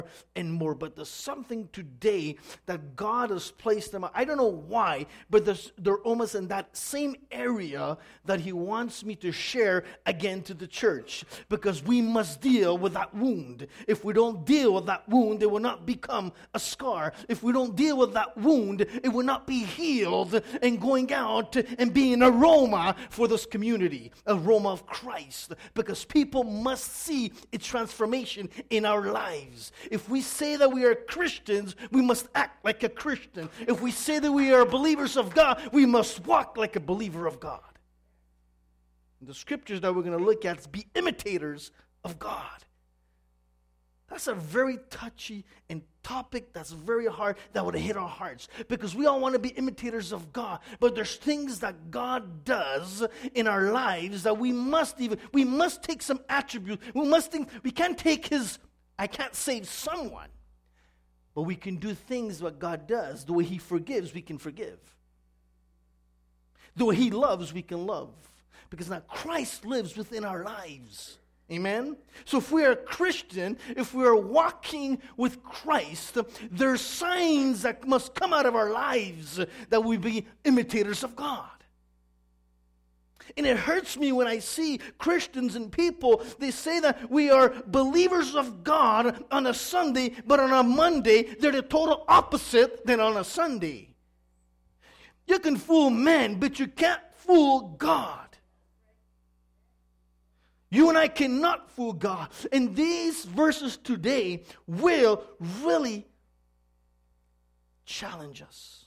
and more. But there's something today that God has placed them. I don't know why, but they're almost in that same area that He wants me to share again to the church. Because we must deal with that wound. If we don't deal with that wound, it will not become a scar. If we don't deal with that wound, it will not be healed and going out and being an aroma for this community, aroma of Christ. Because people must see its transformation in our lives. If we say that we are Christians, we must act like a Christian. If we say that we are believers of God, we must walk like a believer of God. And the scriptures that we're going to look at is be imitators of God. That's a very touchy and topic that's very hard, that would hit our hearts. Because we all want to be imitators of God. But there's things that God does in our lives that we must take some attributes. We can't take His, I can't save someone. But we can do things what God does. The way He forgives, we can forgive. The way He loves, we can love. Because now Christ lives within our lives. Amen? So if we are a Christian, if we are walking with Christ, there are signs that must come out of our lives that we be imitators of God. And it hurts me when I see Christians and people, they say that we are believers of God on a Sunday, but on a Monday, they're the total opposite than on a Sunday. You can fool men, but you can't fool God. You and I cannot fool God. And these verses today will really challenge us.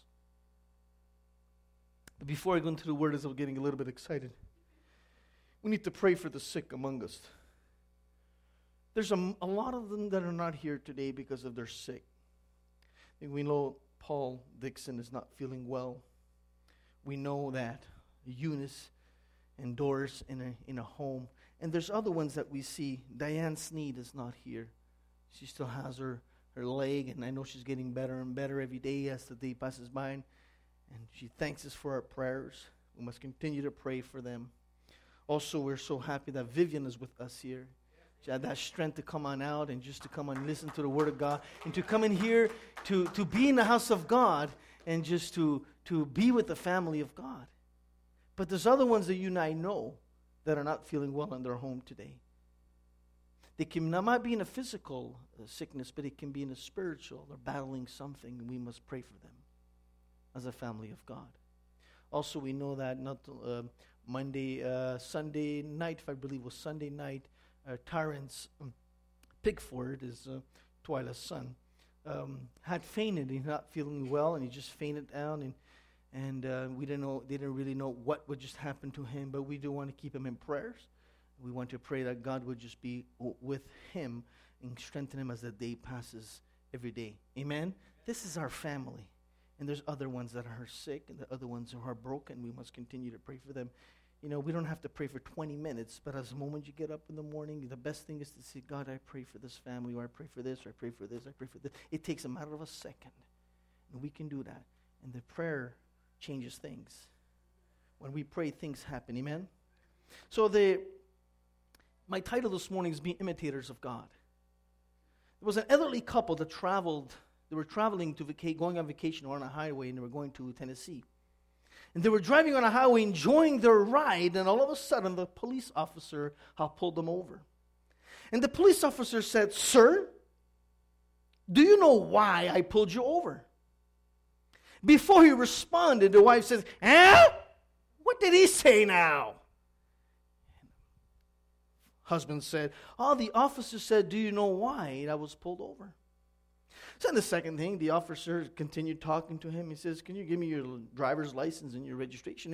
But before I go into the word, as I'm getting a little bit excited, we need to pray for the sick among us. There's a lot of them that are not here today because of their sick. And we know Paul Dixon is not feeling well. We know that Eunice and Doris in a home. And there's other ones that we see. Diane Sneed is not here. She still has her leg, and I know she's getting better and better every day as the day passes by. And she thanks us for our prayers. We must continue to pray for them. Also, we're so happy that Vivian is with us here. She had that strength to come on out and just to come and listen to the Word of God. And to come in here to be in the house of God and just to be with the family of God. But there's other ones that you and I know that are not feeling well in their home today. They can not be in a physical sickness, but it can be in a spiritual. They're battling something, and we must pray for them as a family of God. Also, we know that Sunday night, if I believe it was Sunday night, Terrence Pickford, is Twyla's son, had fainted. He's not feeling well, and he just fainted down, and they didn't really know what would just happen to him, but we do want to keep him in prayers. We want to pray that God would just be with him and strengthen him as the day passes every day. Amen? This is our family. And there's other ones that are sick and the other ones who are broken. We must continue to pray for them. You know, we don't have to pray for 20 minutes, but as the moment you get up in the morning, the best thing is to say, God, I pray for this family, or I pray for this, or I pray for this, I pray for this. It takes a matter of a second. And we can do that. And the prayer changes things. When we pray, things happen. Amen? So my title this morning is Be Imitators of God. There was an elderly couple that traveled. They were traveling going on vacation or on a highway, and they were going to Tennessee. And they were driving on a highway, enjoying their ride, and all of a sudden, the police officer pulled them over. And the police officer said, "Sir, do you know why I pulled you over?" Before he responded, the wife says, "What did he say now?" Husband said, the officer said, "Do you know why I was pulled over?" So the second thing, the officer continued talking to him. He says, "Can you give me your driver's license and your registration?"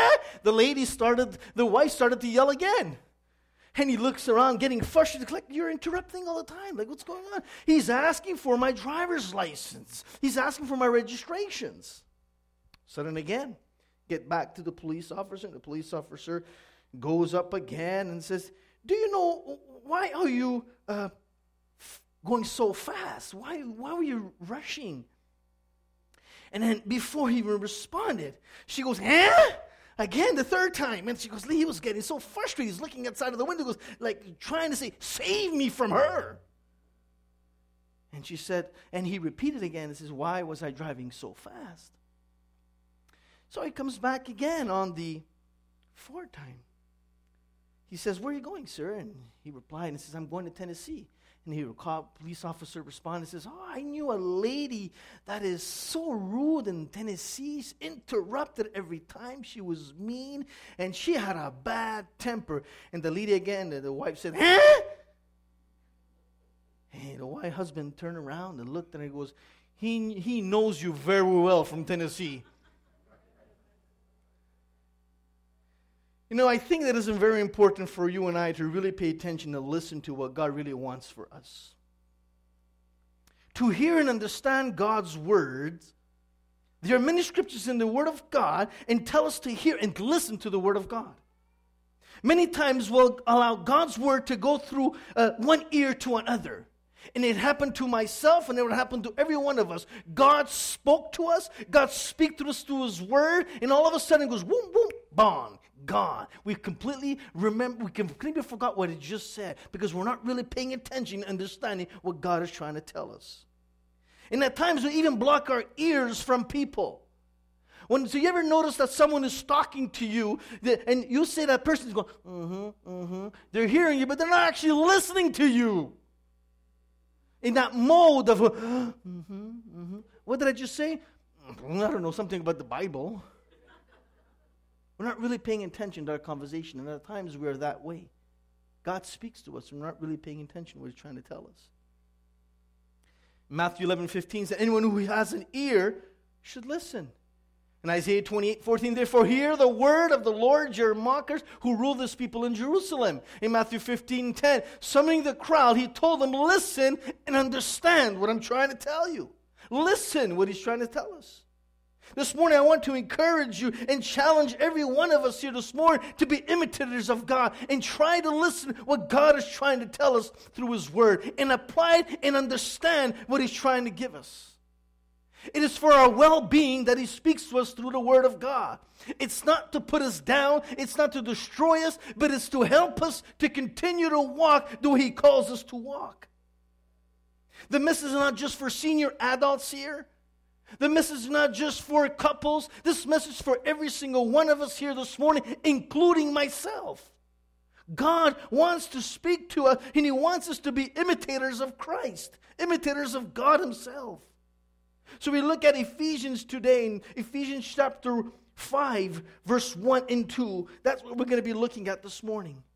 The wife started to yell again. And he looks around getting frustrated, like, "You're interrupting all the time. Like, what's going on?" He's asking for my driver's license. He's asking for my registrations. So then again, get back to the police officer. And the police officer goes up again and says, "Do you know, why are you going so fast? Why were you rushing?" And then before he even responded, she goes, Again, the third time. And she goes, he was getting so frustrated. He's looking outside of the window, goes, like trying to say, "Save me from her." And she said, and he repeated again and says, why was I driving so fast? So he comes back again on the fourth time. He says, where are you going, sir? And he replied and says, I'm going to Tennessee. And he recalled, police officer responded and says, oh, I knew a lady that is so rude in Tennessee. She's interrupted every time. She was mean, and she had a bad temper. And the lady again, the wife said, huh? And the husband turned around and looked, and he goes, he knows you very well from Tennessee. You know, I think that it's very important for you and I to really pay attention to listen to what God really wants for us. To hear and understand God's words. There are many scriptures in the Word of God and tell us to hear and to listen to the Word of God. Many times we'll allow God's Word to go through one ear to another. And it happened to myself, and it would happen to every one of us. God spoke to us. God speaks to us through His Word, and all of a sudden it goes, boom, boom, bong, gone. We completely forgot what it just said because we're not really paying attention and understanding what God is trying to tell us. And at times we even block our ears from people. So you ever notice that someone is talking to you, and you say that person is going, They're hearing you, but they're not actually listening to you. In that mode of, What did I just say? I don't know, something about the Bible. We're not really paying attention to our conversation, and at times we're that way. God speaks to us, and we're not really paying attention to what He's trying to tell us. Matthew 11:15 says, anyone who has an ear should listen. In Isaiah 28:14, therefore hear the word of the Lord, your mockers who rule this people in Jerusalem. In Matthew 15:10, summoning the crowd, He told them, listen and understand what I'm trying to tell you. Listen what He's trying to tell us. This morning I want to encourage you and challenge every one of us here this morning to be imitators of God and try to listen what God is trying to tell us through His Word and apply it and understand what He's trying to give us. It is for our well-being that He speaks to us through the Word of God. It's not to put us down, it's not to destroy us, but it's to help us to continue to walk the way He calls us to walk. The message is not just for senior adults here. The message is not just for couples. This message is for every single one of us here this morning, including myself. God wants to speak to us, and He wants us to be imitators of Christ, imitators of God Himself. So we look at Ephesians today, in Ephesians chapter 5, verse 1 and 2. That's what we're going to be looking at this morning.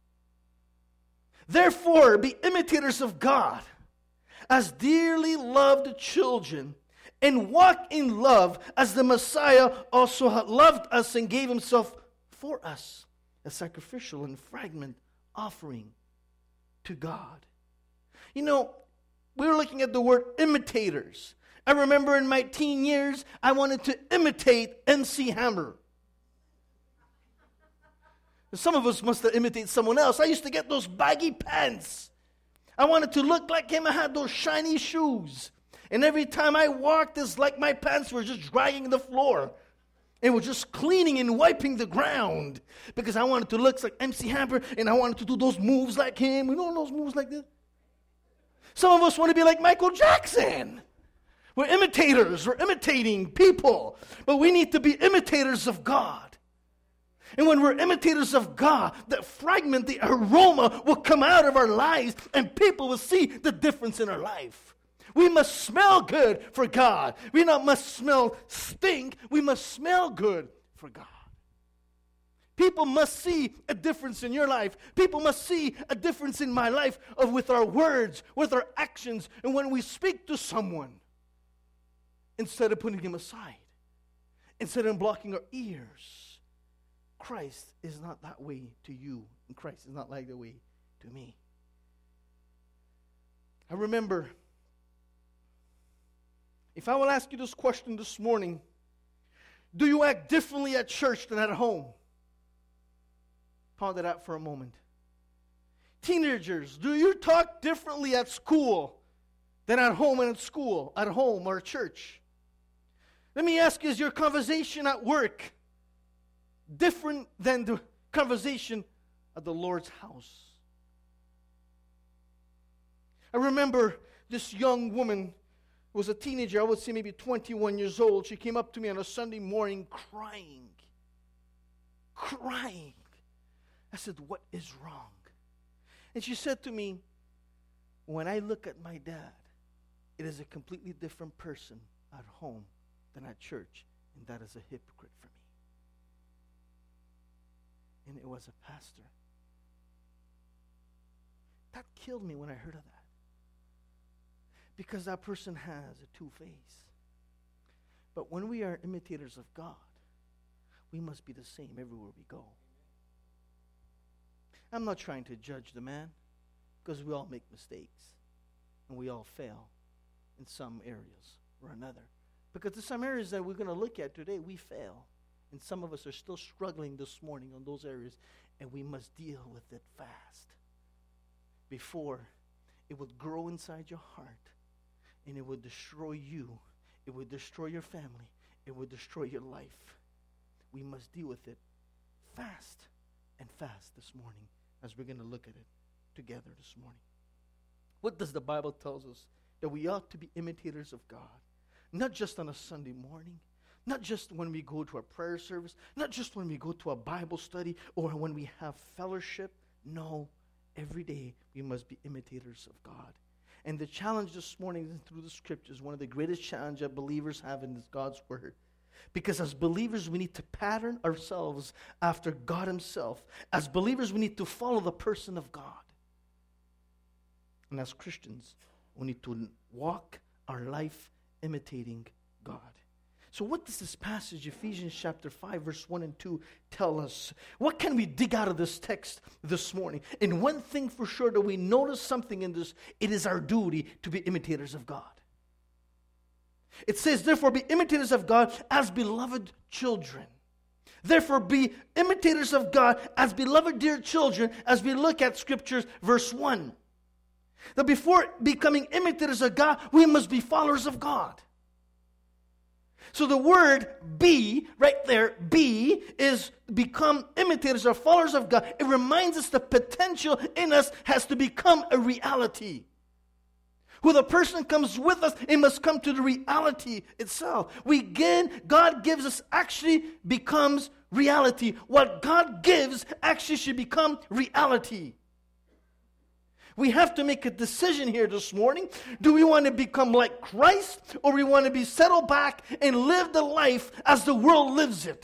Therefore, be imitators of God, as dearly loved children, and walk in love as the Messiah also had loved us and gave Himself for us, a sacrificial and fragrant offering to God. You know, we were looking at the word imitators. I remember in my teen years, I wanted to imitate MC Hammer. Some of us must have imitated someone else. I used to get those baggy pants. I wanted to look like him. I had those shiny shoes. And every time I walked, it's like my pants were just dragging the floor. And were just cleaning and wiping the ground. Because I wanted to look like MC Hammer, and I wanted to do those moves like him. You know those moves like this? Some of us want to be like Michael Jackson. We're imitators. We're imitating people. But we need to be imitators of God. And when we're imitators of God, the fragment, the aroma will come out of our lives, and people will see the difference in our life. We must smell good for God. We not must smell stink. We must smell good for God. People must see a difference in your life. People must see a difference in my life with our words, with our actions, and when we speak to someone, instead of putting him aside, instead of blocking our ears. Christ is not that way to you, and Christ is not like the way to me. I remember, if I will ask you this question this morning, do you act differently at church than at home? Ponder that for a moment. Teenagers, do you talk differently at school than at home and at school, at home or at church? Let me ask you, is your conversation at work different than the conversation at the Lord's house? I remember This young woman was a teenager, I would say maybe 21 years old. She came up to me on a Sunday morning crying. Crying. I said, what is wrong? And she said to me, when I look at my dad, it is a completely different person at home than at church, and that is a hypocrite for me. And it was a pastor. That killed me when I heard of that. Because that person has a two-face. But when we are imitators of God, we must be the same everywhere we go. I'm not trying to judge the man, because we all make mistakes. And we all fail in some areas or another. Because there's some areas that we're going to look at today, we fail. And some of us are still struggling this morning on those areas. And we must deal with it fast. Before it would grow inside your heart. And it would destroy you. It would destroy your family. It would destroy your life. We must deal with it fast this morning as we're going to look at it together this morning. What does the Bible tell us? That we ought to be imitators of God. Not just on a Sunday morning. Not just when we go to a prayer service. Not just when we go to a Bible study or when we have fellowship. No, every day we must be imitators of God. And the challenge this morning through the scriptures, one of the greatest challenges that believers have in God's word. Because as believers, we need to pattern ourselves after God himself. As believers, we need to follow the person of God. And as Christians, we need to walk our life imitating God. So what does this passage, Ephesians chapter 5, verse 1 and 2, tell us? What can we dig out of this text this morning? And one thing for sure that we notice something in this, it is our duty to be imitators of God. It says, therefore, be imitators of God as beloved children. Therefore, be imitators of God as beloved dear children as we look at Scriptures, verse 1. That before becoming imitators of God, we must be followers of God. So the word be, right there, be, is become imitators or followers of God. It reminds us the potential in us has to become a reality. When the person comes with us, it must come to the reality itself. God gives us actually becomes reality. What God gives actually should become reality. We have to make a decision here this morning. Do we want to become like Christ, or we want to be settled back and live the life as the world lives it?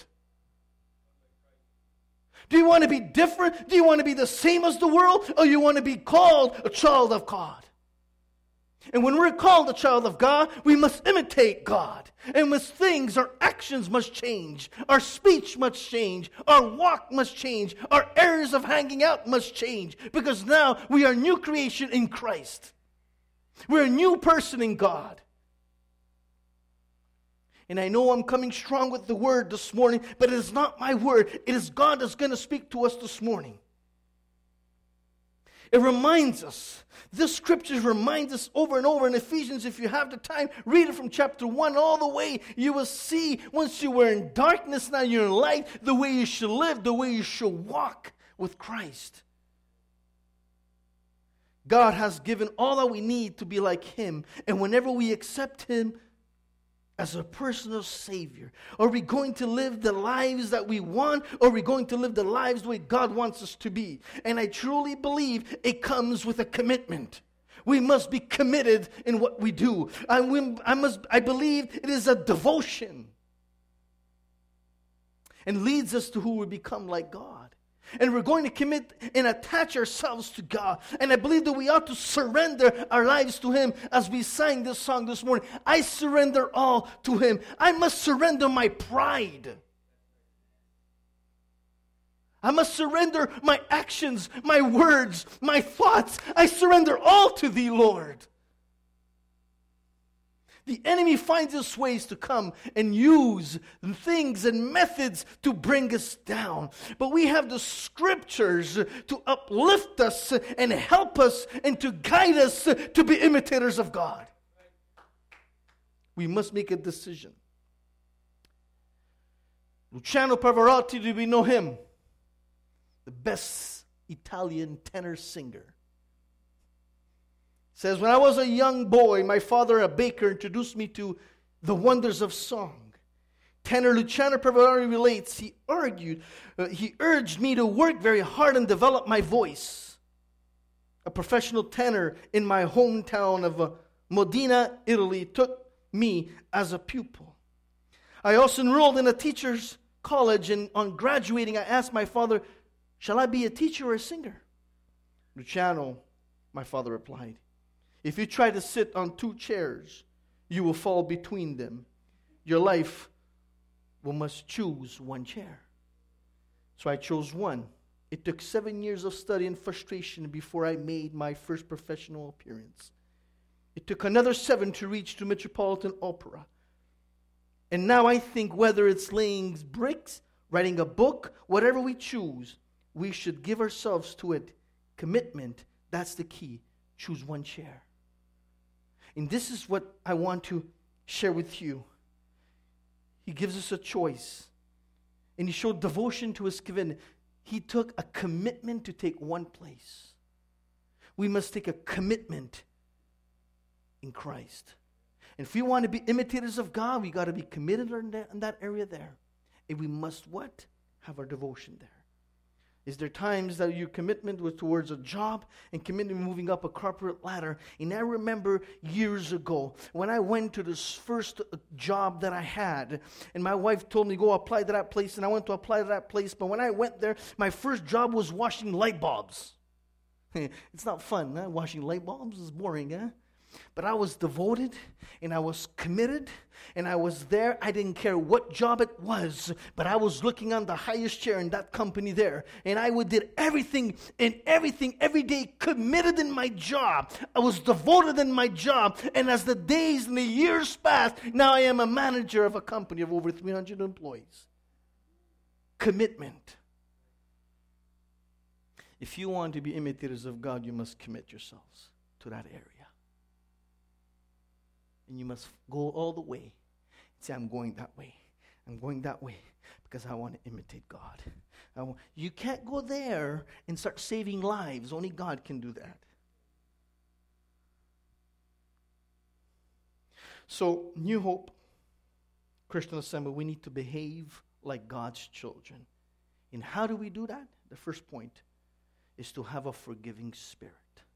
Do you want to be different? Do you want to be the same as the world, or you want to be called a child of God? And when we're called a child of God, we must imitate God. And with things, our actions must change. Our speech must change. Our walk must change. Our areas of hanging out must change. Because now we are new creation in Christ. We're a new person in God. And I know I'm coming strong with the word this morning, but it is not my word. It is God that's going to speak to us this morning. It reminds us, this scripture reminds us over and over in Ephesians. If you have the time, read it from chapter 1 all the way. You will see once you were in darkness, now you're in light, the way you should live, the way you should walk with Christ. God has given all that we need to be like Him. And whenever we accept Him as a personal Savior, are we going to live the lives that we want, or are we going to live the lives the way God wants us to be? And I truly believe it comes with a commitment. We must be committed in what we do. I believe it is a devotion, and leads us to who we become like God. And we're going to commit and attach ourselves to God. And I believe that we ought to surrender our lives to Him as we sang this song this morning. I surrender all to Him. I must surrender my pride. I must surrender my actions, my words, my thoughts. I surrender all to Thee, Lord. The enemy finds his ways to come and use things and methods to bring us down. But we have the scriptures to uplift us and help us and to guide us to be imitators of God. We must make a decision. Luciano Pavarotti, do we know him? The best Italian tenor singer. says, when I was a young boy, my father, a baker, introduced me to the wonders of song. Tenor Luciano Pavarotti relates, he urged me to work very hard and develop my voice. A professional tenor in my hometown of Modena, Italy, took me as a pupil. I also enrolled in a teacher's college, and on graduating, I asked my father, shall I be a teacher or a singer? Luciano, my father replied, if you try to sit on two chairs, you will fall between them. Your life must choose one chair. So I chose one. It took 7 years of study and frustration before I made my first professional appearance. It took another 7 to reach to Metropolitan Opera. And now I think whether it's laying bricks, writing a book, whatever we choose, we should give ourselves to it. Commitment, that's the key. Choose one chair. And this is what I want to share with you. He gives us a choice. And he showed devotion to his covenant. He took a commitment to take one place. We must take a commitment in Christ. And if we want to be imitators of God, we got to be committed in that area there. And we must what? Have our devotion there. Is there times that your commitment was towards a job and commitment moving up a corporate ladder? And I remember years ago when I went to this first job that I had, and my wife told me, go apply to that place, and I went to apply to that place. But when I went there, my first job was washing light bulbs. It's not fun, huh? Washing light bulbs is boring, huh? But I was devoted, and I was committed, and I was there. I didn't care what job it was, but I was looking on the highest chair in that company there. And I did everything every day, committed in my job. I was devoted in my job. And as the days and the years passed, now I am a manager of a company of over 300 employees. Commitment. If you want to be imitators of God, you must commit yourselves to that area. And you must go all the way. Say, I'm going that way. I'm going that way because I want to imitate God. You can't go there and start saving lives. Only God can do that. So, New Hope Christian Assembly, we need to behave like God's children. And how do we do that? The first point is to have a forgiving spirit.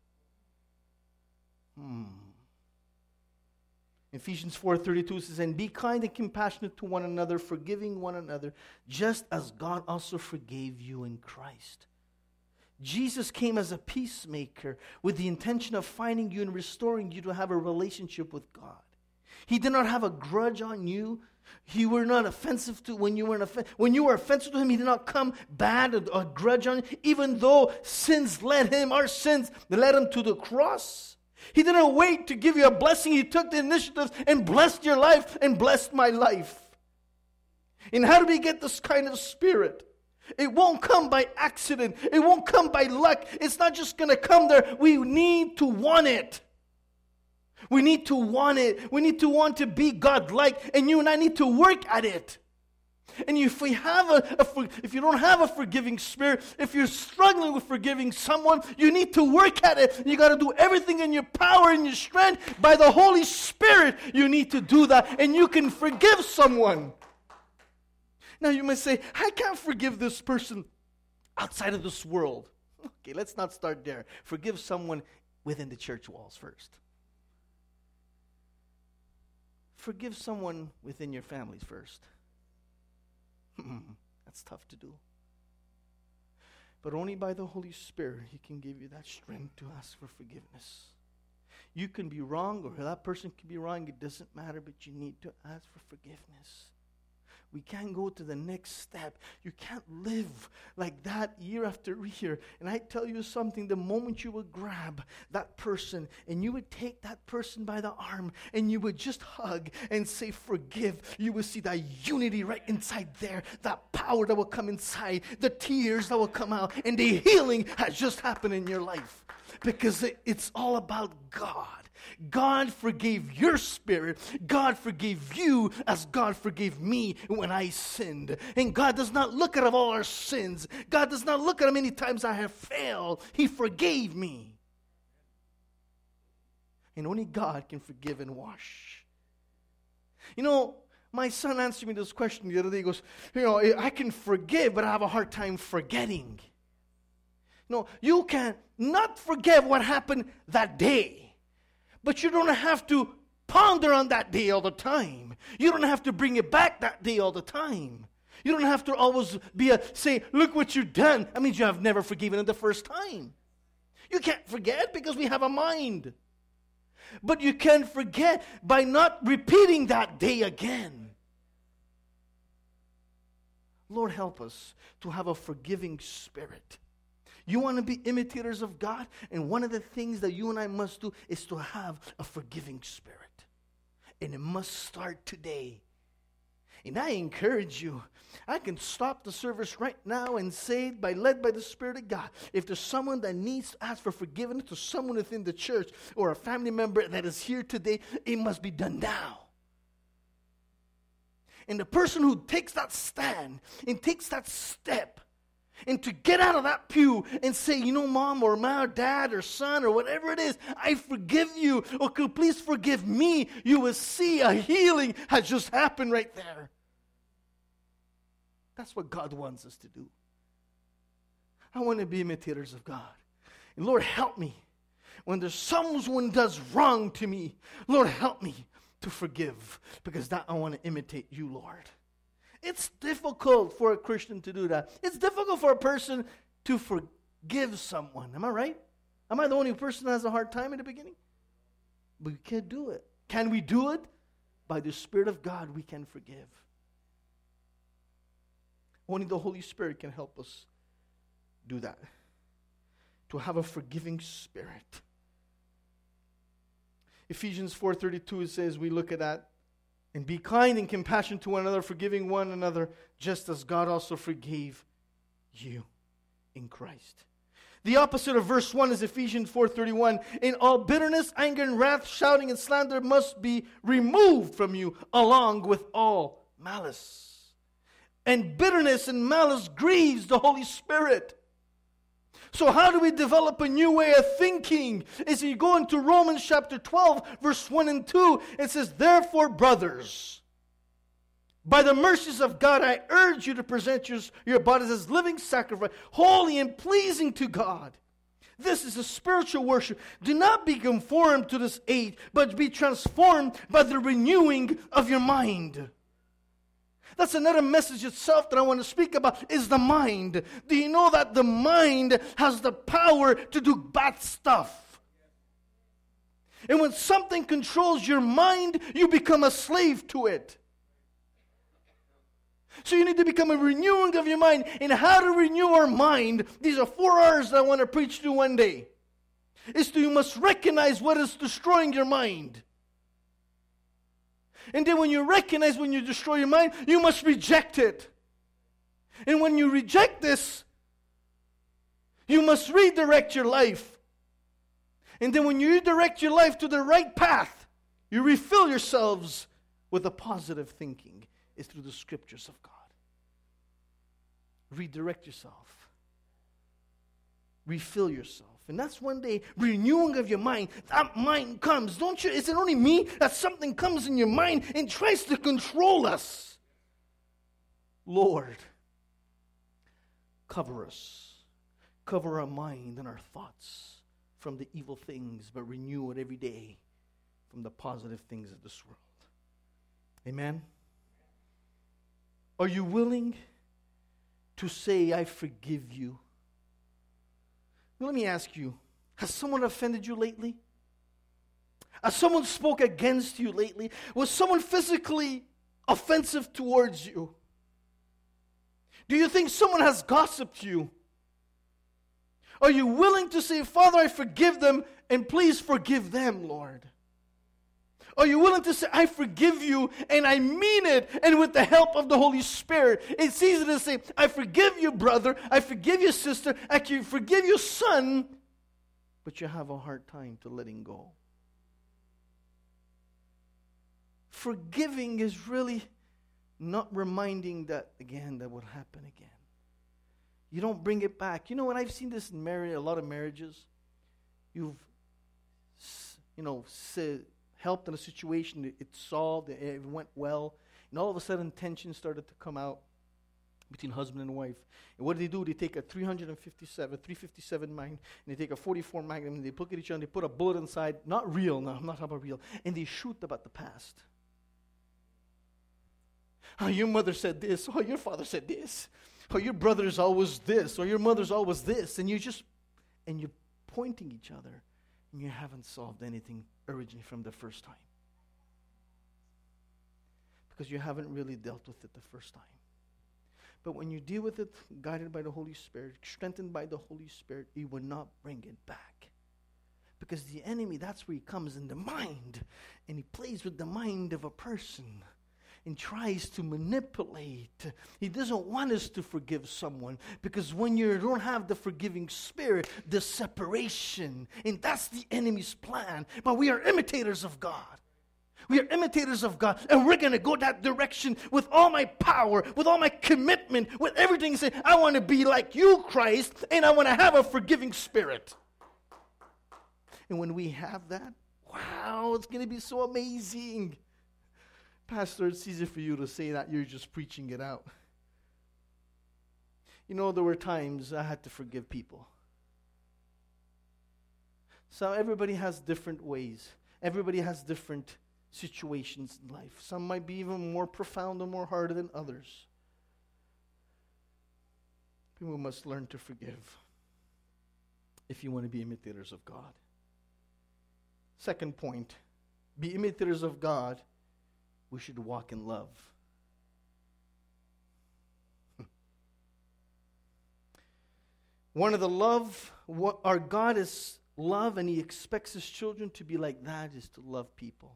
Ephesians 4:32 says, and be kind and compassionate to one another, forgiving one another, just as God also forgave you in Christ. Jesus came as a peacemaker with the intention of finding you and restoring you to have a relationship with God. He did not have a grudge on you. You were not offensive to when you were offensive to him. He did not come bad or a grudge on you, even though our sins led him to the cross. He didn't wait to give you a blessing. He took the initiative and blessed your life and blessed my life. And how do we get this kind of spirit? It won't come by accident. It won't come by luck. It's not just going to come there. We need to want it. We need to want it. We need to want to be God-like. And you and I need to work at it. And if we have if you don't have a forgiving spirit, if you're struggling with forgiving someone, you need to work at it. You got to do everything in your power and your strength by the Holy Spirit. You need to do that, and you can forgive someone. Now you may say, I can't forgive this person outside of this world. Okay, let's not start there. Forgive someone within the church walls first. Forgive someone within your families first. That's tough to do. But only by the Holy Spirit, He can give you that strength to ask for forgiveness. You can be wrong, or that person can be wrong. It doesn't matter, but you need to ask for forgiveness. We can't go to the next step. You can't live like that year after year. And I tell you something, the moment you would grab that person and you would take that person by the arm and you would just hug and say forgive, you will see that unity right inside there, that power that will come inside, the tears that will come out, and the healing has just happened in your life. Because it's all about God. God forgave your spirit. God forgave you as God forgave me when I sinned. And God does not look at all our sins. God does not look at how many times I have failed. He forgave me. And only God can forgive and wash. You know, my son answered me this question the other day. He goes, I can forgive, but I have a hard time forgetting. No, you can not forget what happened that day. But you don't have to ponder on that day all the time. You don't have to bring it back that day all the time. You don't have to always say, look what you've done. That means you have never forgiven it the first time. You can't forget because we have a mind. But you can forget by not repeating that day again. Lord, help us to have a forgiving spirit. You want to be imitators of God? And one of the things that you and I must do is to have a forgiving spirit. And it must start today. And I encourage you, I can stop the service right now and say, led by the Spirit of God, if there's someone that needs to ask for forgiveness to someone within the church or a family member that is here today, it must be done now. And the person who takes that stand and takes that step and to get out of that pew and say, Mom or Ma or Dad or son or whatever it is, I forgive you, or could you please forgive me, you will see a healing has just happened right there. That's what God wants us to do. I want to be imitators of God. And Lord, help me. When there's someone does wrong to me, Lord, help me to forgive, because that I want to imitate you, Lord. It's difficult for a Christian to do that. It's difficult for a person to forgive someone. Am I right? Am I the only person that has a hard time in the beginning? But we can't do it. Can we do it? By the Spirit of God, we can forgive. Only the Holy Spirit can help us do that. To have a forgiving spirit. Ephesians 4:32, it says, we look at that. And be kind and compassionate to one another, forgiving one another, just as God also forgave you in Christ. The opposite of verse 1 is Ephesians 4:31. In all bitterness, anger, and wrath, shouting, and slander must be removed from you, along with all malice. And bitterness and malice grieves the Holy Spirit. So how do we develop a new way of thinking? As you go into Romans chapter 12, verse 1 and 2, it says, therefore, brothers, by the mercies of God, I urge you to present your bodies as living sacrifice, holy and pleasing to God. This is a spiritual worship. Do not be conformed to this age, but be transformed by the renewing of your mind. That's another message itself that I want to speak about, is the mind. Do you know that the mind has the power to do bad stuff? And when something controls your mind, you become a slave to it. So you need to become a renewing of your mind. And how to renew our mind, these are 4 hours that I want to preach to one day, you must recognize what is destroying your mind. And then when you recognize when you destroy your mind, you must reject it. And when you reject this, you must redirect your life. And then when you redirect your life to the right path, you refill yourselves with a positive thinking. It's through the scriptures of God. Redirect yourself. Refill yourself. And that's one day, renewing of your mind. That mind comes, don't you? Is it only me that something comes in your mind and tries to control us? Lord, cover us. Cover our mind and our thoughts from the evil things, but renew it every day from the positive things of this world. Amen? Are you willing to say, I forgive you? Let me ask you, has someone offended you lately? Has someone spoke against you lately? Was someone physically offensive towards you? Do you think someone has gossiped you? Are you willing to say, Father, I forgive them, and please forgive them, Lord? Are you willing to say, I forgive you, and I mean it, and with the help of the Holy Spirit? It's easy to say, I forgive you, brother, I forgive you, sister, I can forgive you, son, but you have a hard time to letting go. Forgiving is really not reminding that would happen again. You don't bring it back. You know what? I've seen this in a lot of marriages. helped in a situation, it solved, it went well, and all of a sudden tension started to come out between husband and wife. And what do? They take a 357 Magnum, and they take a 44 Magnum, and they look at each other, and they put a bullet inside, not real, no, I'm not talking about real, and they shoot about the past. Oh, your mother said this, oh, your father said this, oh, your brother's always this, or your mother's always this, and you're pointing each other, and you haven't solved anything originally from the first time. Because you haven't really dealt with it the first time. But when you deal with it, guided by the Holy Spirit, strengthened by the Holy Spirit, you will not bring it back. Because the enemy, that's where he comes in the mind. And he plays with the mind of a person and tries to manipulate. He doesn't want us to forgive someone. Because when you don't have the forgiving spirit, the separation. And that's the enemy's plan. But we are imitators of God. We are imitators of God, and we're going to go that direction with all my power, with all my commitment, with everything. Say, I want to be like you, Christ, and I want to have a forgiving spirit. And when we have that, wow, it's going to be so amazing. Pastor, it's easy for you to say that. You're just preaching it out. There were times I had to forgive people. So everybody has different ways. Everybody has different situations in life. Some might be even more profound and more harder than others. People must learn to forgive if you want to be imitators of God. Second point, be imitators of God, we should walk in love. One of the our God is love, and he expects his children to be like that, is to love people.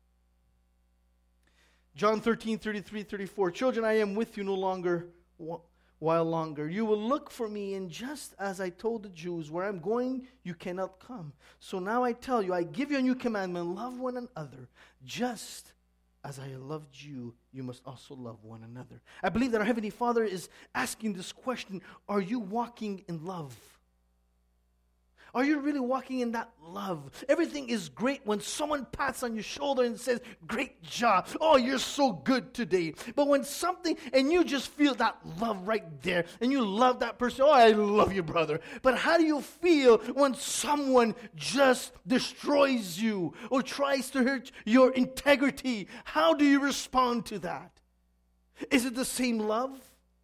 John 13:33-34. Children, I am with you no longer, while longer. You will look for me, and just as I told the Jews, where I'm going, you cannot come. So now I tell you, I give you a new commandment, love one another. Just as I loved you, you must also love one another. I believe that our Heavenly Father is asking this question, are you walking in love? Are you really walking in that love? Everything is great when someone pats on your shoulder and says, great job. Oh, you're so good today. But when something, and you just feel that love right there, and you love that person. Oh, I love you, brother. But how do you feel when someone just destroys you or tries to hurt your integrity? How do you respond to that? Is it the same love?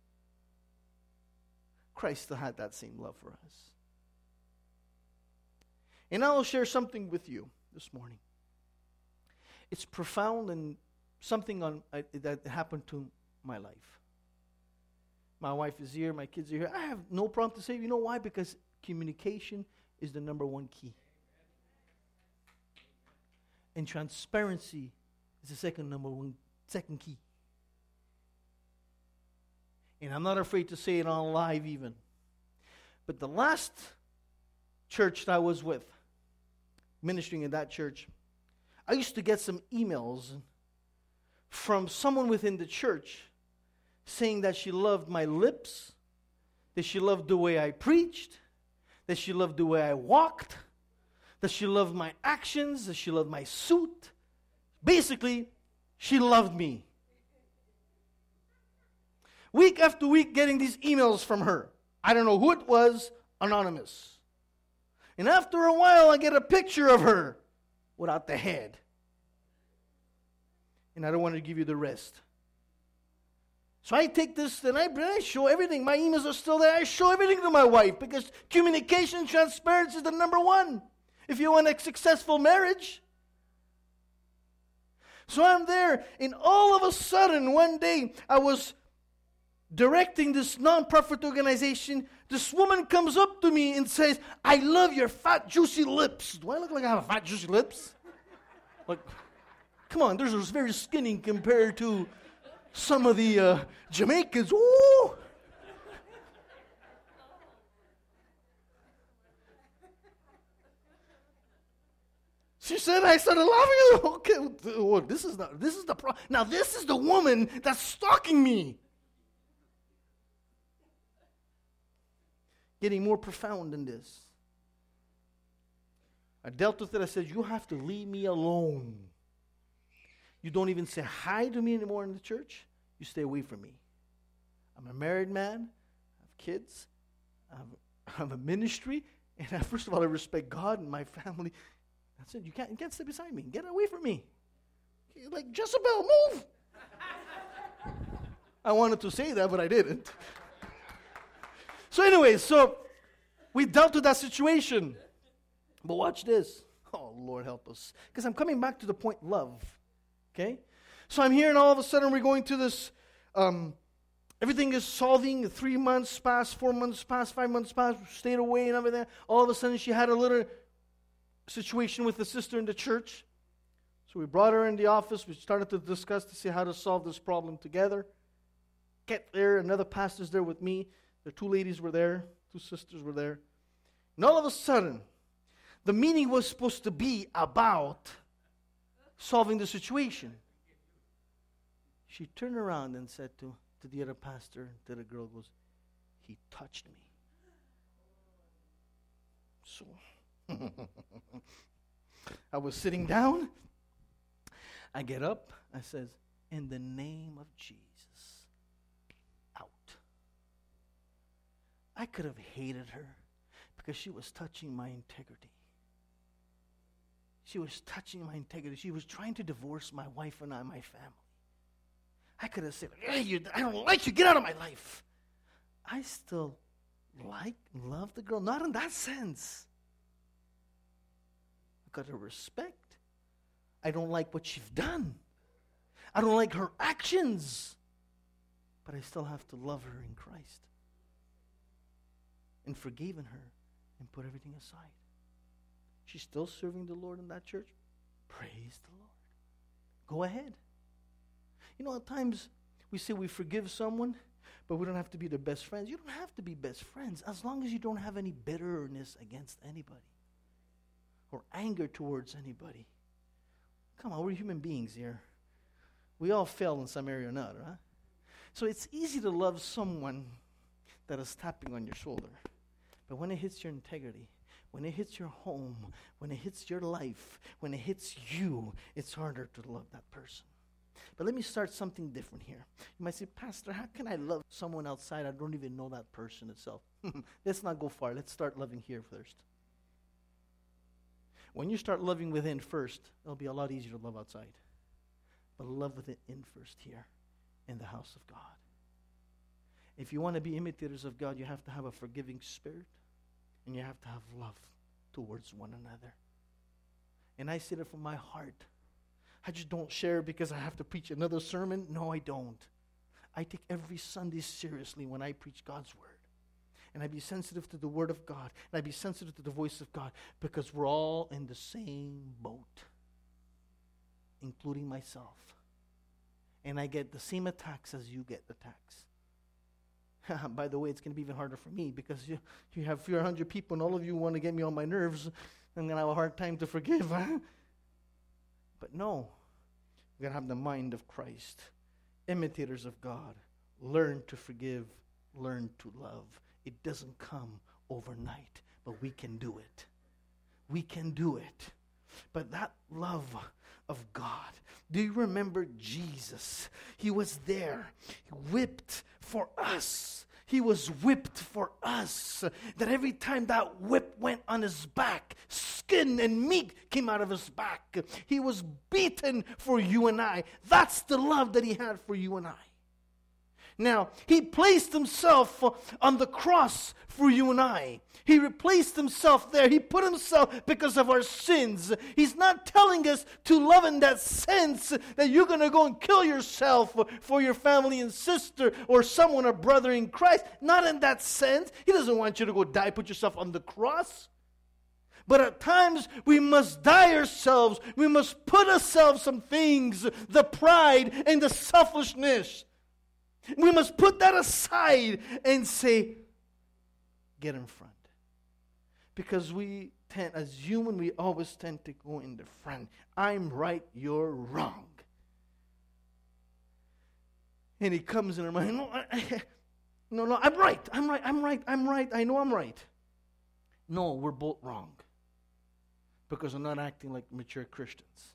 Christ had that same love for us. And I will share something with you this morning. It's profound and something that happened to my life. My wife is here. My kids are here. I have no problem to say. You know why? Because communication is the number one key. And transparency is the second key. And I'm not afraid to say it on live even. But the last church that I was with, ministering in that church, I used to get some emails from someone within the church saying that she loved my lips, that she loved the way I preached, that she loved the way I walked, that she loved my actions, that she loved my suit. Basically, she loved me. Week after week getting these emails from her. I don't know who it was, anonymous. And after a while, I get a picture of her without the head. And I don't want to give you the rest. So I take this and I show everything. My emails are still there. I show everything to my wife because communication, transparency is the number one if you want a successful marriage. So I'm there, and all of a sudden, one day, I was directing this non-profit organization. This woman comes up to me and says, I love your fat, juicy lips. Do I look like I have fat, juicy lips? Like, come on, they're just very skinny compared to some of the Jamaicans. Ooh! She said, I started laughing. Okay, well, this is the problem. Now, this is the woman that's stalking me. Getting more profound than this. I dealt with it. I said, you have to leave me alone. You don't even say hi to me anymore in the church. You stay away from me. I'm a married man. I have kids. I have a ministry. And first of all, I respect God and my family. That's it. You can't stay beside me. Get away from me. Like, Jezebel, move. I wanted to say that, but I didn't. So anyway, we dealt with that situation. But watch this. Oh, Lord, help us. Because I'm coming back to the point, love. Okay? So I'm here, and all of a sudden we're going to this, everything is solving. 3 months passed, 4 months passed, 5 months passed, stayed away and everything. All of a sudden she had a little situation with the sister in the church. So we brought her in the office. We started to discuss to see how to solve this problem together. Get there, another pastor's there with me. The 2 ladies were there, 2 sisters were there. And all of a sudden, the meeting was supposed to be about solving the situation. She turned around and said to the other pastor, to the girl, goes, he touched me. So, I was sitting down. I get up. I says, in the name of Jesus, out. I could have hated her because she was touching my integrity. She was touching my integrity. She was trying to divorce my wife and I, my family. I could have said, hey, I don't like you. Get out of my life. I still love the girl. Not in that sense. I got her respect. I don't like what she's done. I don't like her actions. But I still have to love her in Christ. And forgiven her and put everything aside. She's still serving the Lord in that church. Praise the Lord. Go ahead. You know, at times we say we forgive someone, but we don't have to be their best friends. You don't have to be best friends as long as you don't have any bitterness against anybody or anger towards anybody. Come on, we're human beings here. We all fail in some area or another, huh? So it's easy to love someone that is tapping on your shoulder. But when it hits your integrity, when it hits your home, when it hits your life, when it hits you, it's harder to love that person. But let me start something different here. You might say, Pastor, how can I love someone outside? I don't even know that person itself. Let's not go far. Let's start loving here first. When you start loving within first, it'll be a lot easier to love outside. But love within first here in the house of God. If you want to be imitators of God, you have to have a forgiving spirit. And you have to have love towards one another. And I say that from my heart. I just don't share because I have to preach another sermon. No, I don't. I take every Sunday seriously when I preach God's word. And I be sensitive to the word of God. And I be sensitive to the voice of God. Because we're all in the same boat. Including myself. And I get the same attacks as you get attacks. By the way, it's going to be even harder for me because you have 400 people and all of you want to get me on my nerves. I'm going to have a hard time to forgive. Huh? But no, we're going to have the mind of Christ. Imitators of God. Learn to forgive. Learn to love. It doesn't come overnight, but we can do it. We can do it. But that love of God. Do you remember Jesus? He was there. He whipped for us. He was whipped for us. That every time that whip went on his back, skin and meat came out of his back. He was beaten for you and I. That's the love that he had for you and I. Now, he placed himself on the cross for you and I. He replaced himself there. He put himself because of our sins. He's not telling us to love in that sense that you're going to go and kill yourself for your family and sister or someone, a brother in Christ. Not in that sense. He doesn't want you to go die, put yourself on the cross. But at times, we must die ourselves. We must put ourselves some things, the pride and the selfishness. We must put that aside and say, get in front. Because we tend, as human, we always tend to go in the front. I'm right, you're wrong. And he comes in our mind, no, I'm right, I know I'm right. No, we're both wrong. because we're not acting like mature Christians.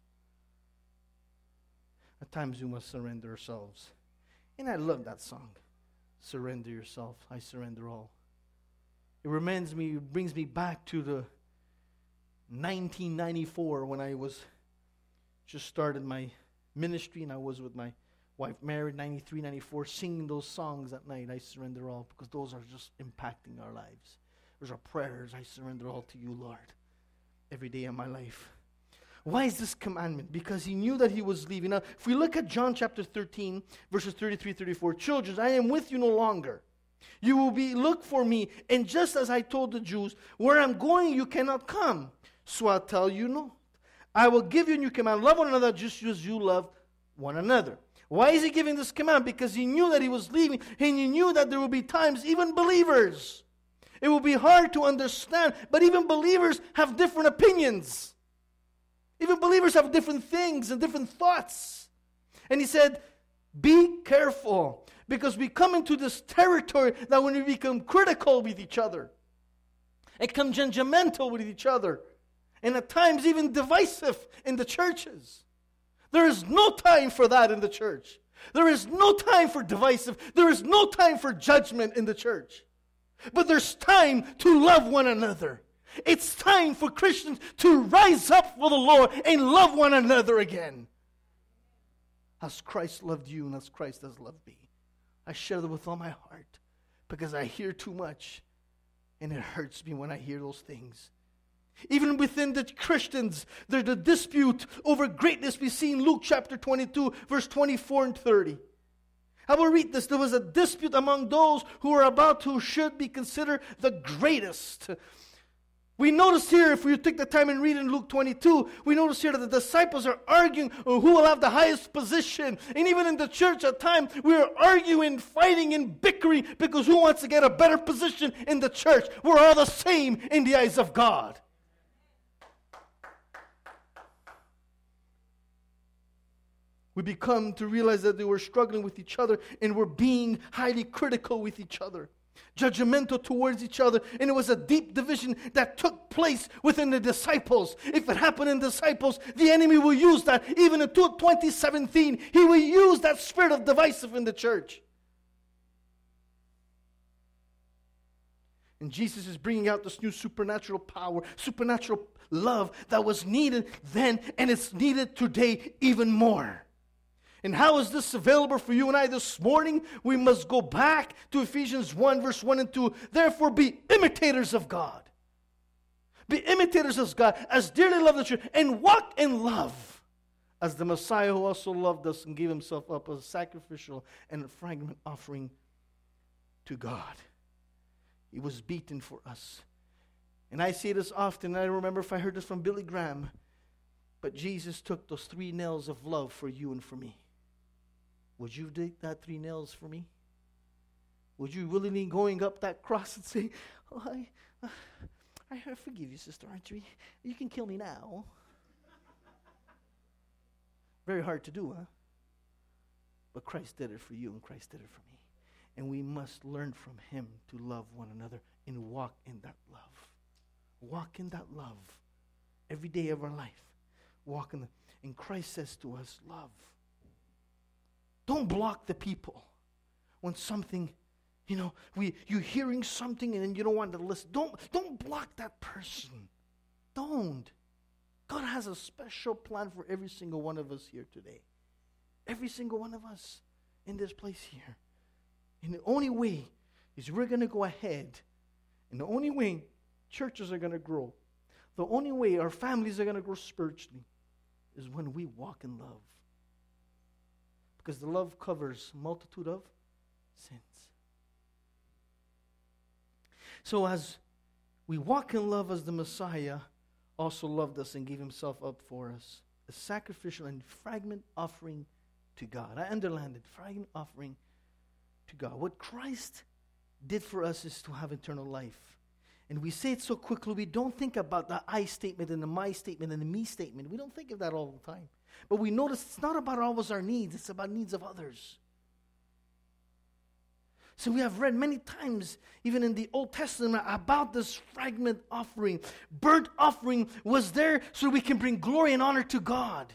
At times we must surrender ourselves. And I love that song. Surrender yourself, I surrender all. It brings me back to the 1994 when I was just started my ministry, and I was with my wife married, 93, 94, singing those songs at night, I surrender all, because those are just impacting our lives. Those are prayers, I surrender all to you, Lord, every day of my life. Why is this commandment? Because he knew that he was leaving. Now, if we look at John chapter 13, verses 33, 34, children, I am with you no longer. You will look for me, and just as I told the Jews, where I'm going you cannot come. So I'll tell you no. I will give you a new command. Love one another just as you love one another. Why is he giving this command? Because he knew that he was leaving, and he knew that there will be times, even believers, it will be hard to understand, but even believers have different opinions. Even believers have different things and different thoughts. And he said, be careful, because we come into this territory that when we become critical with each other, and become judgmental with each other, and at times even divisive in the churches. There is no time for that in the church. There is no time for divisive. There is no time for judgment in the church. But there's time to love one another. It's time for Christians to rise up for the Lord and love one another again. As Christ loved you and as Christ has loved me. I share that with all my heart because I hear too much and it hurts me when I hear those things. Even within the Christians, there's a dispute over greatness we see in Luke chapter 22, verse 24 and 30. I will read this. There was a dispute among those who should be considered the greatest. We notice here, if we take the time and read in Luke 22, we notice here that the disciples are arguing who will have the highest position. And even in the church at times, we are arguing, fighting, and bickering because who wants to get a better position in the church? We're all the same in the eyes of God. We become to realize that they were struggling with each other and were being highly critical with each other, judgmental towards each other, and it was a deep division that took place within the disciples. If it happened in disciples, the enemy will use that. Even in 2017, he will use that spirit of divisive in the church. And Jesus is bringing out this new supernatural power, supernatural love that was needed then, and it's needed today even more. And how is this available for you and I this morning? We must go back to Ephesians 1, verse 1 and 2. Therefore, be imitators of God. Be imitators of God, as dearly loved the church, and walk in love, as the Messiah who also loved us and gave himself up as a sacrificial and a fragrant offering to God. He was beaten for us. And I say this often, and I remember if I heard this from Billy Graham, but Jesus took those 3 nails of love for you and for me. Would you take that 3 nails for me? Would you willingly going up that cross and say, oh, I forgive you, Sister Archery. You can kill me now. Very hard to do, huh? But Christ did it for you and Christ did it for me. And we must learn from him to love one another and walk in that love. Walk in that love every day of our life. Walk in the, and Christ says to us, love. Don't block the people when something, you're hearing something and you don't want to listen. Don't block that person. Don't. God has a special plan for every single one of us here today. Every single one of us in this place here. And the only way is we're going to go ahead. And the only way churches are going to grow. The only way our families are going to grow spiritually is when we walk in love. Because the love covers a multitude of sins. So as we walk in love as the Messiah also loved us and gave himself up for us, a sacrificial and fragrant offering to God. I underlined it, fragrant offering to God. What Christ did for us is to have eternal life. And we say it so quickly, we don't think about the I statement and the my statement and the me statement. We don't think of that all the time. But we notice it's not about always our needs, it's about needs of others. So we have read many times, even in the Old Testament, about this fragment offering. Burnt offering was there so we can bring glory and honor to God.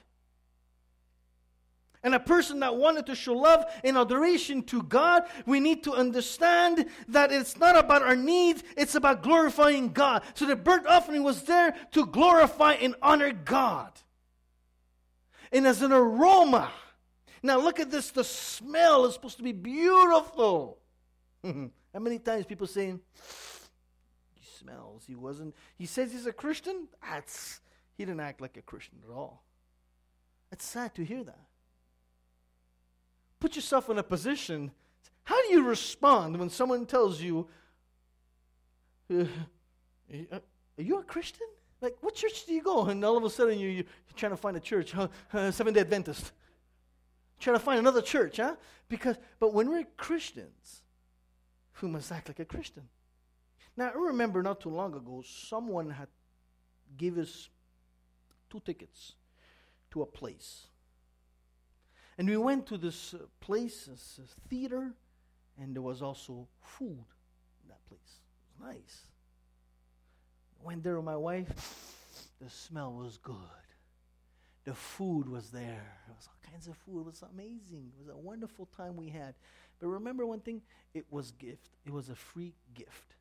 And a person that wanted to show love and adoration to God, we need to understand that it's not about our needs, it's about glorifying God. So the burnt offering was there to glorify and honor God. And as an aroma, now look at this, the smell is supposed to be beautiful. How many times people saying, he smells, he says he's a Christian? He didn't act like a Christian at all. It's sad to hear that. Put yourself in a position, how do you respond when someone tells you, are you a Christian? Like, what church do you go? And all of a sudden you're trying to find a church, Seventh-day Adventist. Trying to find another church, huh? But when we're Christians, we must act like a Christian. Now, I remember not too long ago, someone had gave us 2 tickets to a place. And we went to this place, this theater, and there was also food in that place. It was nice. I went there with my wife. The smell was good. The food was there. There was all kinds of food. It was amazing. It was a wonderful time we had. But remember one thing? It was gift. It was a free gift.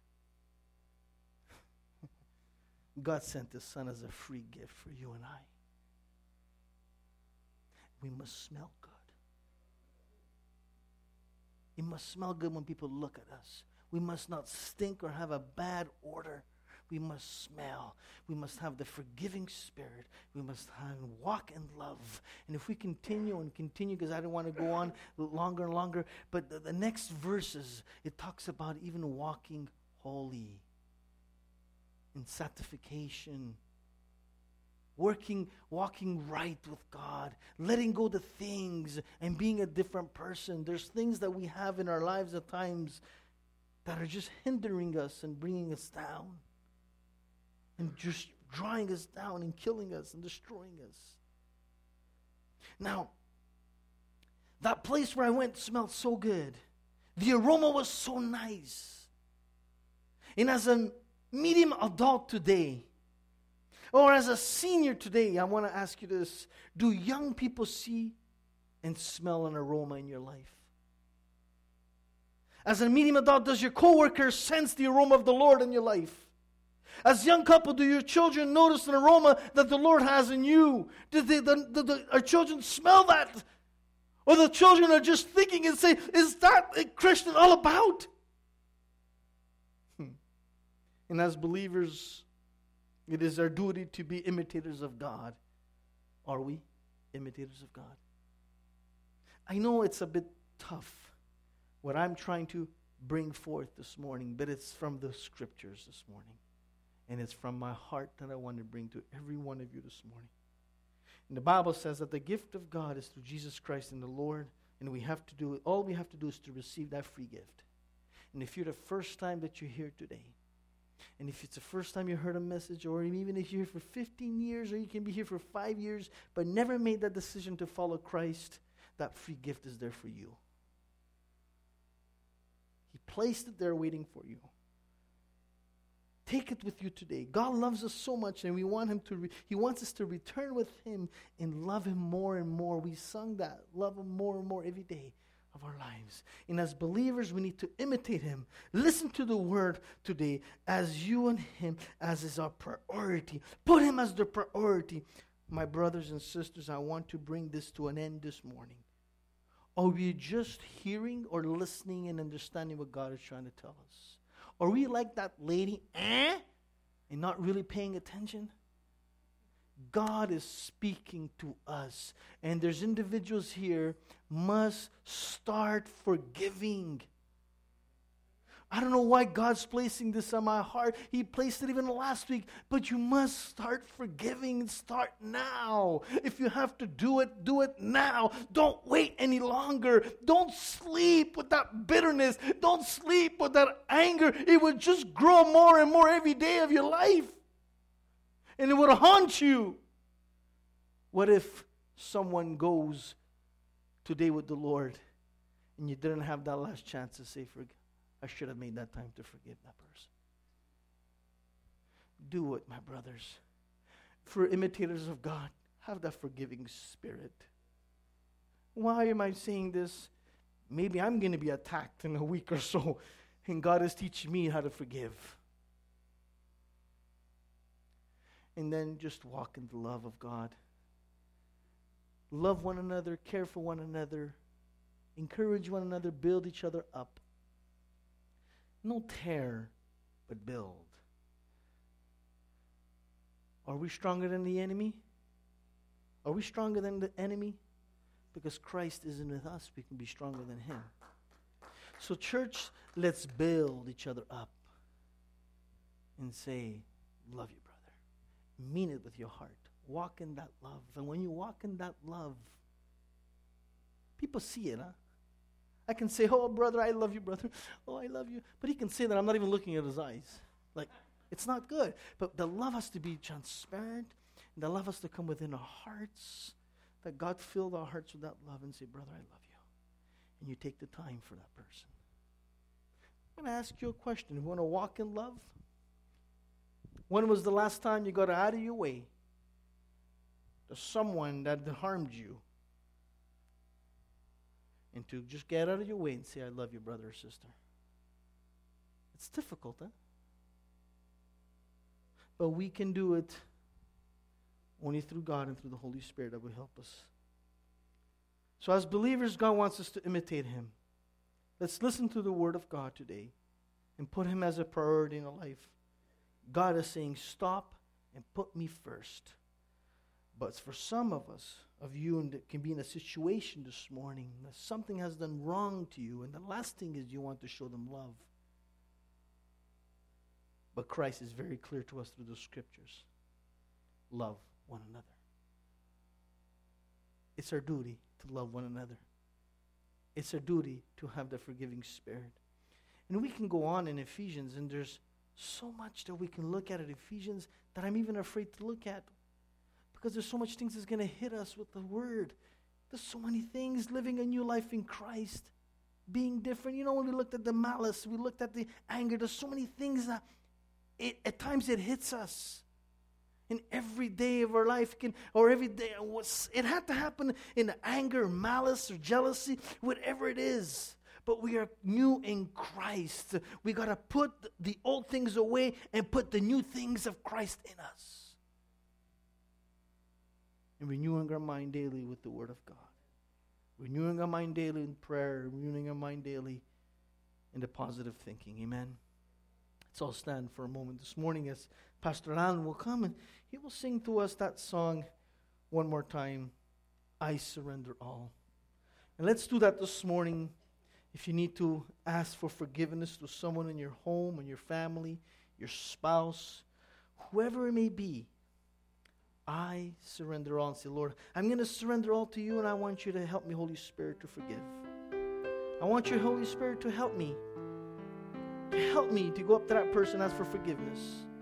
God sent His Son as a free gift for you and I. We must smell good. It must smell good when people look at us. We must not stink or have a bad odor. We must smell. We must have the forgiving spirit. We must walk in love. And if we continue, because I don't want to go on longer and longer, but the next verses, it talks about even walking holy, in sanctification, walking right with God, letting go the things and being a different person. There's things that we have in our lives at times that are just hindering us and bringing us down. And just drawing us down and killing us and destroying us. Now, that place where I went smelled so good. The aroma was so nice. And as a medium adult today, or as a senior today, I want to ask you this. Do young people see and smell an aroma in your life? As a medium adult, does your coworker sense the aroma of the Lord in your life? As a young couple, do your children notice an aroma that the Lord has in you? Do our children smell that? Or the children are just thinking and say, is that a Christian all about? And as believers, it is our duty to be imitators of God. Are we imitators of God? I know it's a bit tough, what I'm trying to bring forth this morning, but it's from the Scriptures this morning. And it's from my heart that I want to bring to every one of you this morning. And the Bible says that the gift of God is through Jesus Christ and the Lord. And all we have to do is to receive that free gift. And if you're the first time that you're here today, and if it's the first time you heard a message, or even if you're here for 15 years, or you can be here for 5 years, but never made that decision to follow Christ, that free gift is there for you. He placed it there waiting for you. Take it with you today. God loves us so much, and we want Him to. He wants us to return with Him and love Him more and more. We sung that, love Him more and more every day of our lives. And as believers, we need to imitate Him. Listen to the Word today as you and Him, as is our priority. Put Him as the priority. My brothers and sisters, I want to bring this to an end this morning. Are we just hearing or listening and understanding what God is trying to tell us? Are we like that lady, and not really paying attention? God is speaking to us. And there's individuals here must start forgiving. I don't know why God's placing this on my heart. He placed it even last week. But you must start forgiving and start now. If you have to do it now. Don't wait any longer. Don't sleep with that bitterness. Don't sleep with that anger. It will just grow more and more every day of your life. And it will haunt you. What if someone goes today with the Lord and you didn't have that last chance to say, I should have made that time to forgive that person. Do it, my brothers. For imitators of God, have that forgiving spirit. Why am I saying this? Maybe I'm going to be attacked in a week or so, and God is teaching me how to forgive. And then just walk in the love of God. Love one another, care for one another, encourage one another, build each other up. No tear, but build. Are we stronger than the enemy? Are we stronger than the enemy? Because Christ isn't with us, we can be stronger than him. So church, let's build each other up and say, love you, brother. Mean it with your heart. Walk in that love. And when you walk in that love, people see it, huh? I can say, oh, brother, I love you, brother. Oh, I love you. But he can say that I'm not even looking at his eyes. Like, it's not good. But the love has to be transparent. And the love has to come within our hearts. That God filled our hearts with that love and say, brother, I love you. And you take the time for that person. I'm going to ask you a question. You want to walk in love? When was the last time you got out of your way to someone that harmed you? And to just get out of your way and say, I love you, brother or sister. It's difficult, huh? But we can do it only through God and through the Holy Spirit that will help us. So as believers, God wants us to imitate him. Let's listen to the word of God today and put him as a priority in our life. God is saying, stop and put me first. But for some of us, of you, and that can be in a situation this morning, that something has done wrong to you, and the last thing is you want to show them love. But Christ is very clear to us through the scriptures. Love one another. It's our duty to love one another. It's our duty to have the forgiving spirit. And we can go on in Ephesians, and there's so much that we can look at Ephesians that I'm even afraid to look at. Because there's so much things that's going to hit us with the word. There's so many things, living a new life in Christ, being different. You know, when we looked at the malice, we looked at the anger, there's so many things that at times it hits us. In every day of our life, every day, it had to happen in anger, malice, or jealousy, whatever it is. But we are new in Christ. We got to put the old things away and put the new things of Christ in us. And renewing our mind daily with the Word of God. Renewing our mind daily in prayer. Renewing our mind daily in the positive thinking. Amen. Let's all stand for a moment this morning as Pastor Alan will come and he will sing to us that song one more time, I Surrender All. And let's do that this morning. If you need to ask for forgiveness to someone in your home, in your family, your spouse, whoever it may be, I surrender all and say, Lord, I'm going to surrender all to you, and I want you to help me, Holy Spirit, to forgive. I want your Holy Spirit to help me to go up to that person and ask for forgiveness.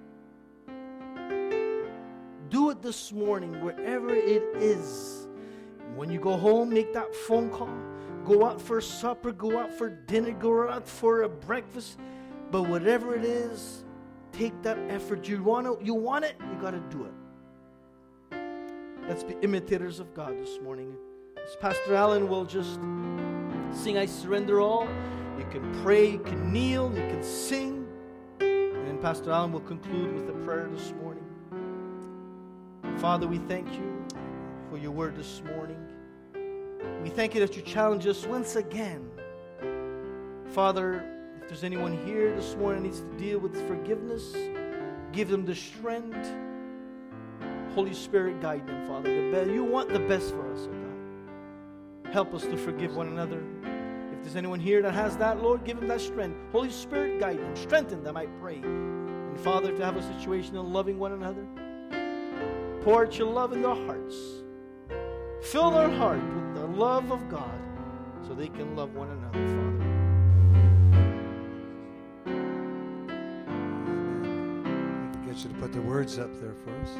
Do it this morning, wherever it is. When you go home, make that phone call. Go out for supper, go out for dinner, go out for a breakfast. But whatever it is, take that effort. You want it, you got to do it. Let's be imitators of God this morning. As Pastor Alan will just sing, I surrender all. You can pray, you can kneel, you can sing. And then Pastor Alan will conclude with a prayer this morning. Father, we thank you for your word this morning. We thank you that you challenge us once again. Father, if there's anyone here this morning that needs to deal with forgiveness, give them the strength. Holy Spirit, guide them, Father. You want the best for us, oh God. Help us to forgive one another. If there's anyone here that has that, Lord, give them that strength. Holy Spirit, guide them. Strengthen them, I pray. And Father, if they have a situation of loving one another, pour out your love in their hearts. Fill their heart with the love of God so they can love one another, Father. I can get you to put the words up there for us.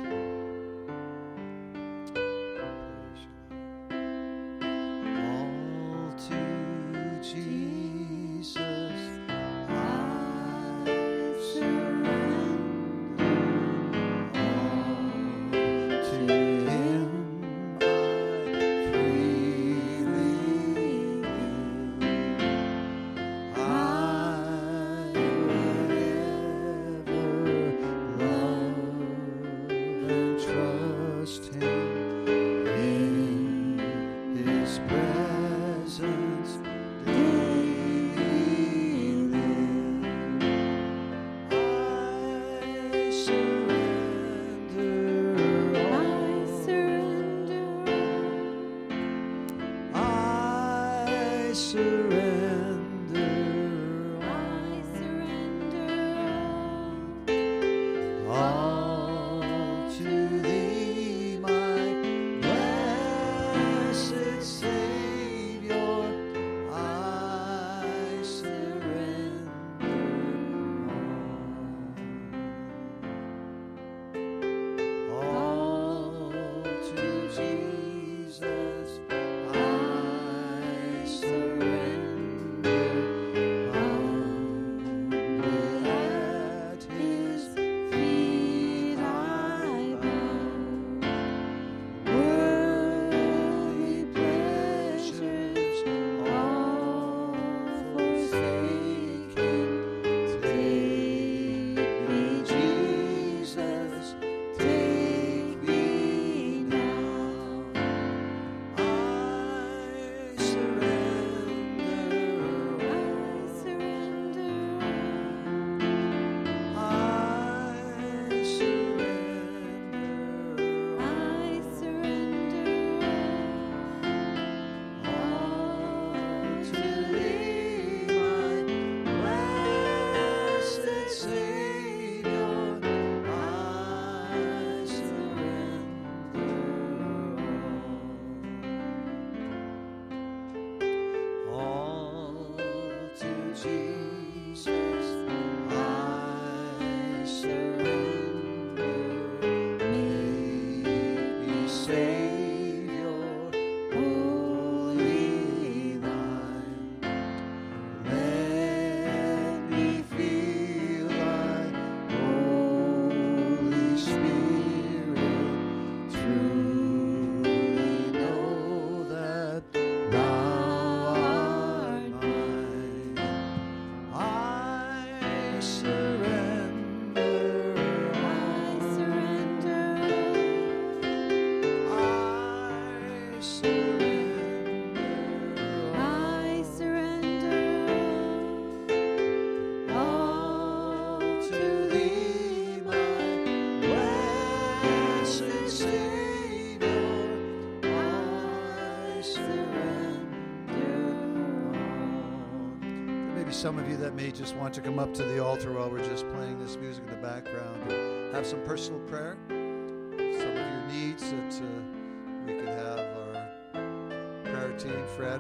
All to Jesus, I some of you that may just want to come up to the altar while we're just playing this music in the background and have some personal prayer. Some of your needs that we could have our prayer team, Fred